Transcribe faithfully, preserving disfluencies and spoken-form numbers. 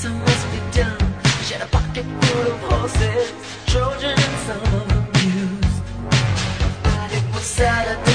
so must be done. She had a pocket full of horses, Trojan and some of them used. But it was Saturday.